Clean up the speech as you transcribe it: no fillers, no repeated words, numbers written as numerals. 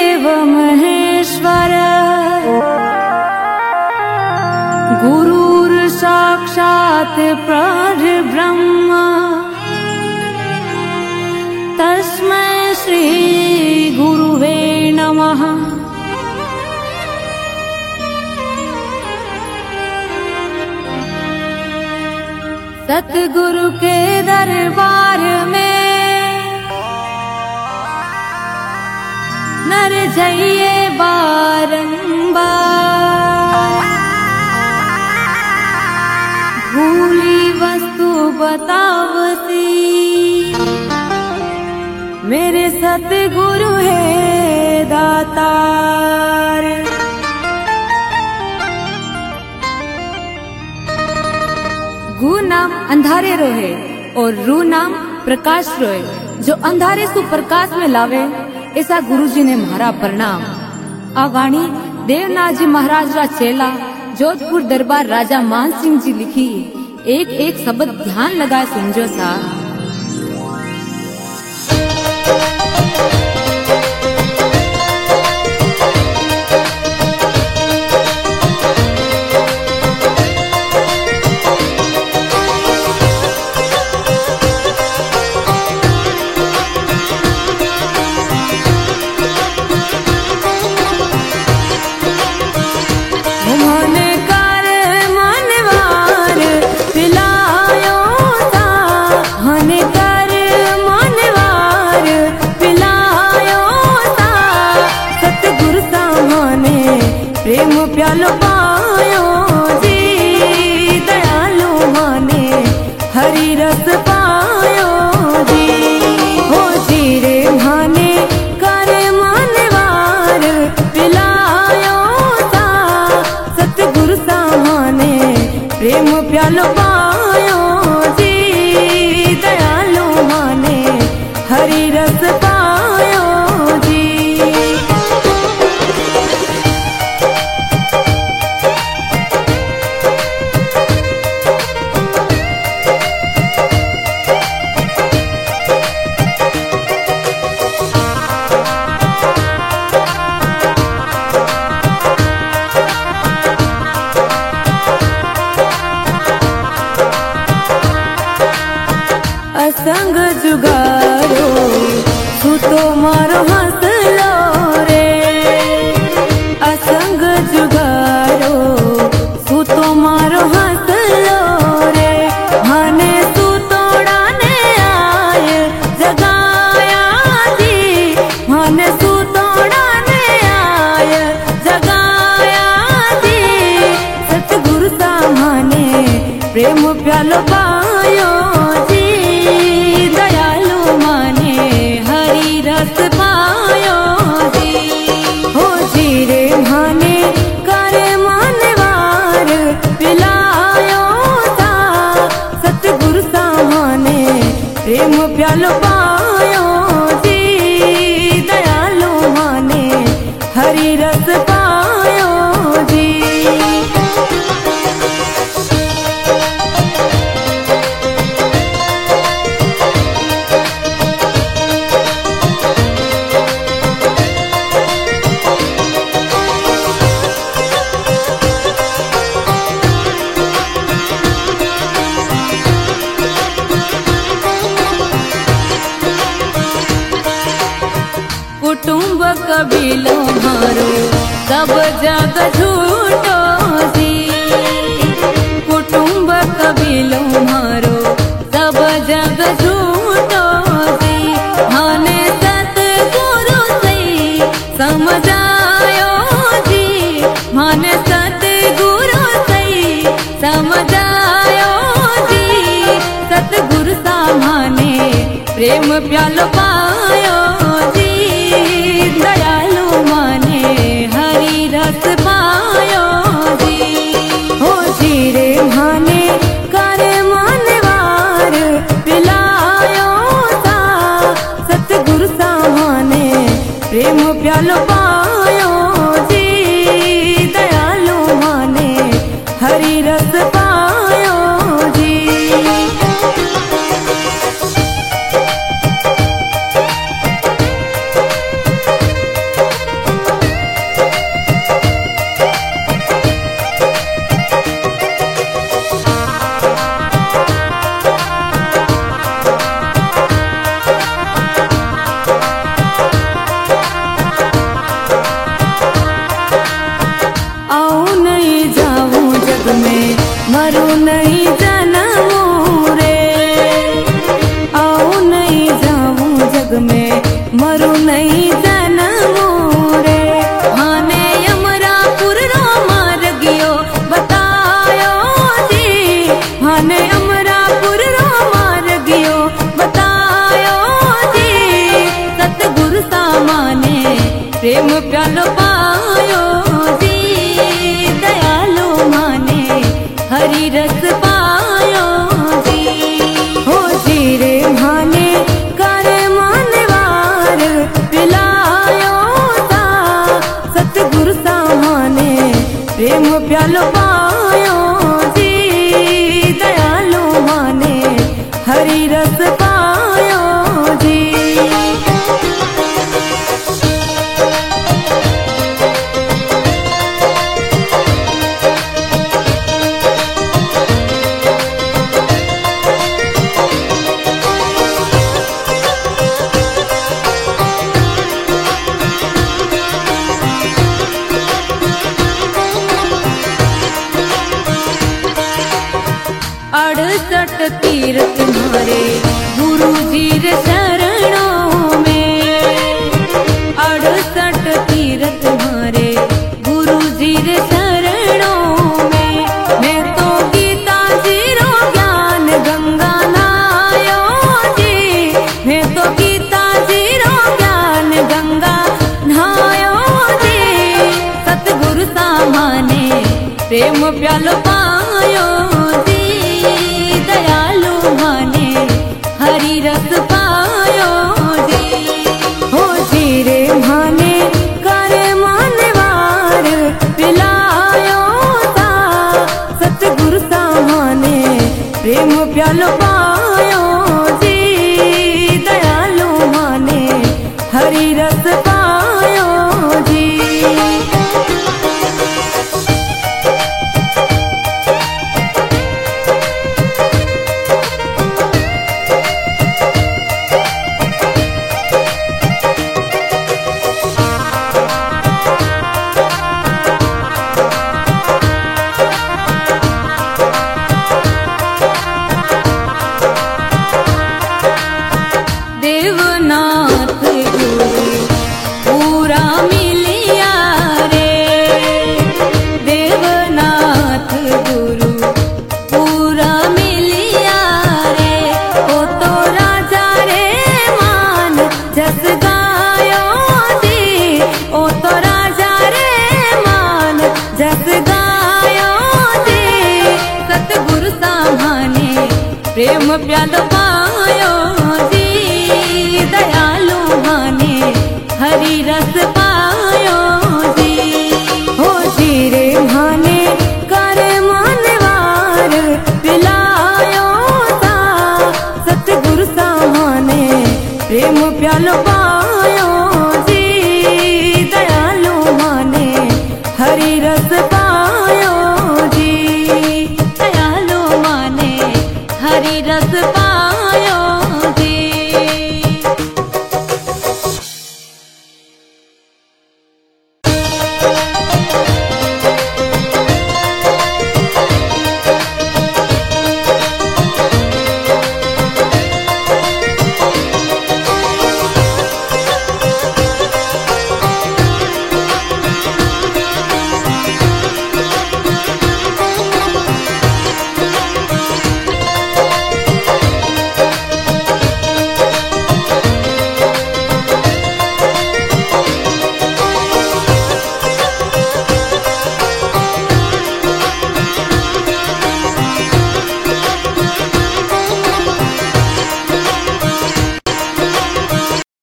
देव महेश्वर गुरुर् साक्षात् परब्रह्म तस्मै श्री गुरुवे नमः। सतगुरु के दरबार में नर जाइए बारंबार, भूली वस्तु बतावती मेरे सतगुरु है दातार। गु नाम अंधारे रोहे और रू नाम प्रकाश रोहे, जो अंधारे सु प्रकाश में लावे, ऐसा गुरुजी ने मारा प्रणाम। आ वाणी देवनाथ जी महाराज रा चेला जोधपुर दरबार राजा मान सिंह जी लिखी। एक एक शब्द ध्यान लगाए समझो सा। प्रेम प्यालो पायो जी दयालु माने हरि रस पायो जी, हो जी रे माने करे मानवार पिलायो सा सतगुरु सा माने प्रेम प्यालो पायो जी दयालु माने हरि रस पायो जी। असंग जुगारो सुतो मारो हंसलो रे, असंग जुगारो सुतो मारो हंसलो रे, माने सुतोड़ा ने आय जगाया जी, माने सुतोड़ा ने आय जगाया जी, सतगुरु सा माने प्रेम प्यालो पायो जी दयालु माने हरि रस पायो जी, हो जी रे माने करे मानवार पिलायो सा सतगुरु सा माने प्रेम प्यालो पायो जी दयालु माने हरि रस पायो जी। कुटुंब कबीलो मारो सब जग झूठो जी, कुटुंब कबीलो मारो सब जग झूठो जी, माने सतगुरु सही समझायो जी, माने सतगुरु सही समझायो जी, सतगुरु सा माने प्रेम प्यालो पायो जी दयालु माने हरि रस पायो जी, हो जी रे माने करे मानवार पिलायो सा सतगुरु सा माने प्रेम प्यालो पायो जी दयालु माने हरि रस पायो जी। प्रेम प्यालो पायो जी, दयालु माने हरि रस पायो जी। हो जी रे माने करे मानवार पिलायो ता, सतगुरु सामाने प्रेम प्यालो पायो जी, दयालु माने हरि रस पायो जी। अड़सठ तीर्थ मारे गुरु जी रे शरणों में, अड़सठ तीर्थ मारे गुरु जी रे शरणों में। मैं तो गीता जी रो ज्ञान गंगा नायो जी, मैं तो गीता जी रो ज्ञान गंगा नायो जी। सतगुरु सामाने प्रेम प्यालो पायो जी, दयालु माने हरि रस पायो जी। हो जी रे माने करे मानवार पिलायो ता, सतगुरु सामाने प्रेम प्यालो पायो जी, दयालु माने हरि रस पायो जी। देवनाथ गुरु पूरा मिलिया रे, देवनाथ गुरु पूरा मिलिया रे। ओ तो राजा रे मान जस गायो जी, ओ तो राजा रे मान जस गायो जी। सतगुरु सामाने प्रेम प्यालो पायो जी, दयालु माने हरि रस